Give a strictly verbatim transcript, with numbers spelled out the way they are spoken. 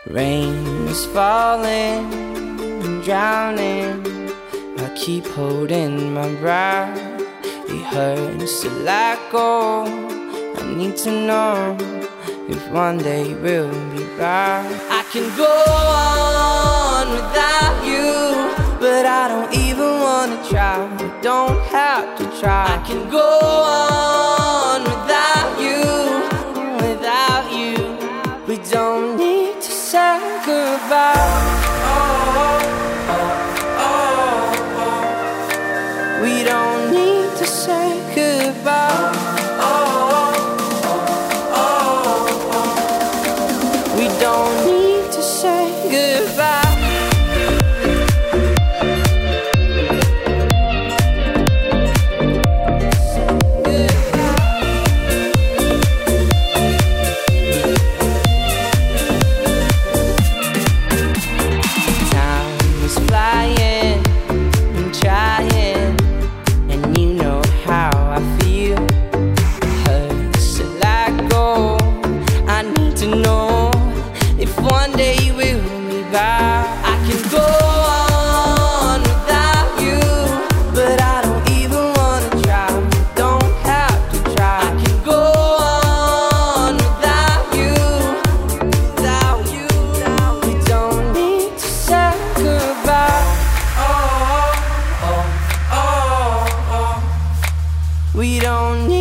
Rain is falling and drowning. I keep holding my breath. It hurts to let go. I need to know if one day we'll be back. I can go on without you, but I don't even wanna try. I don't have to try. I can go on without you, without you. We don't need to say goodbye. Oh, oh, oh, oh. We don't need to say goodbye. Oh, oh, oh, oh. We don't need to say goodbye. One day we'll be back. I can go on without you, but I don't even wanna try. Don't have to try. I can go on without you, without you. We don't need to say goodbye. Oh, oh, oh, oh. We don't need